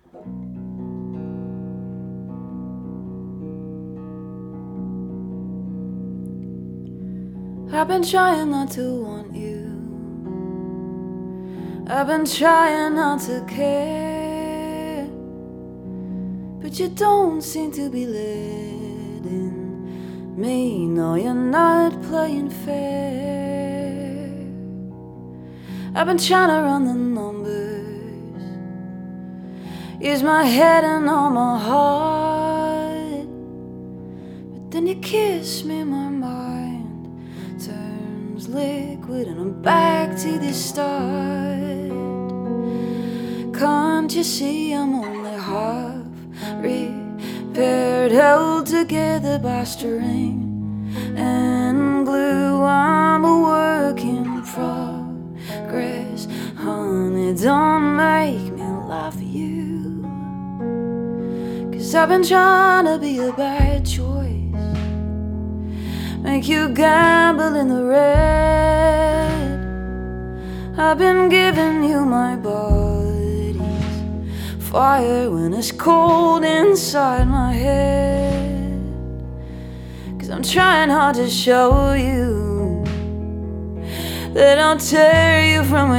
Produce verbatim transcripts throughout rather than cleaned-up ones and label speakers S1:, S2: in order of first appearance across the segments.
S1: I've been trying not to want you. I've been trying not to care, but you don't seem to be letting me know you're not playing fair. I've been trying to run the numbers, use my head and all my heart, but then you kiss me, my mind turns liquid and I'm back to the start. Can't you see I'm only half repaired, held together by string and glue? I'm a work in progress, honey, don't make me love you, 'cause I've been trying to be a bad choice, make you gamble in the red. I've been giving you my body's fire when it's cold inside my head, 'cause I'm trying hard to show you that I'll tear you from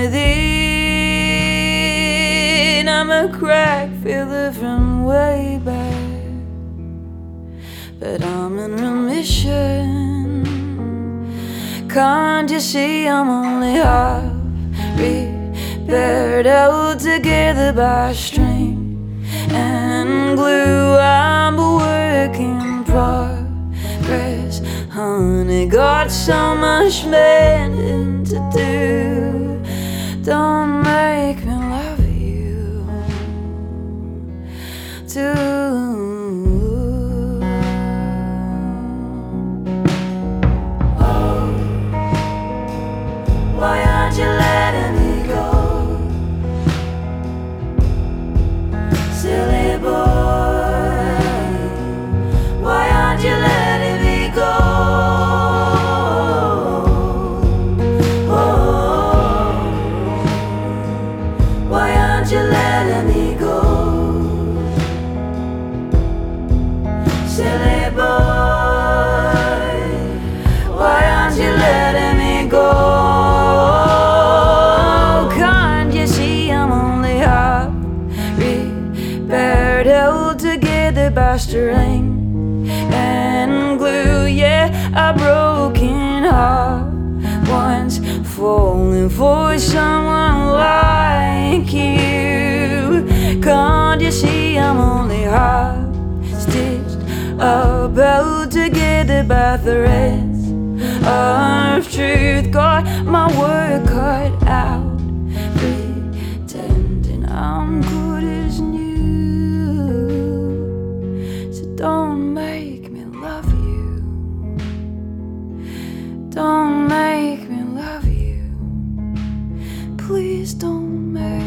S1: within. I'm a crack filler from way back, but I'm in remission. Can't you see I'm only half repaired, held together by string and glue? I'm a work in progress, honey, got so much mending to do. Don't make me love you too. Why aren't you letting me go, silly boy? Why aren't you letting me go? Oh, why aren't you letting me go, silly boy? Why aren't you letting me go? Held together by string and glue. Yeah, a broken heart once falling for someone like you. Can't you see I'm only half stitched up, held together by threads of truth? Got my work cut out, pretending I'm good as new. Don't make me love you. Don't make me love you. Please don't make